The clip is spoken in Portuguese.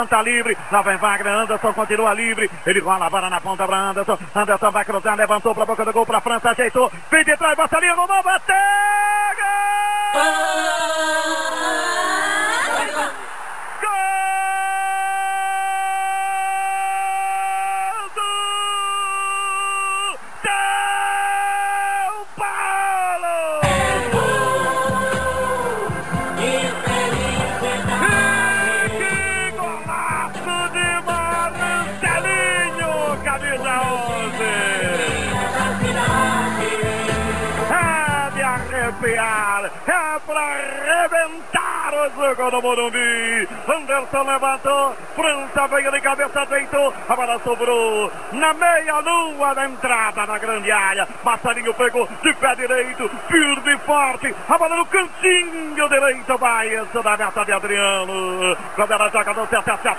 Tá livre, lá vem Wagner, Anderson continua livre, ele rola a bola na ponta para Anderson, Anderson vai cruzar, levantou para a boca do gol, para a França, ajeitou, vem de trás, bateria no mão, bateu! É para arrebentar o jogo do Morumbi. Anderson levantou, França veio de cabeça, deitou, a bola sobrou na meia-lua da entrada da grande área. Passarinho pegou de pé direito, firme e forte, a bola no cantinho direito, vai isso da meta de Adriano. Quando ela joga no CSS,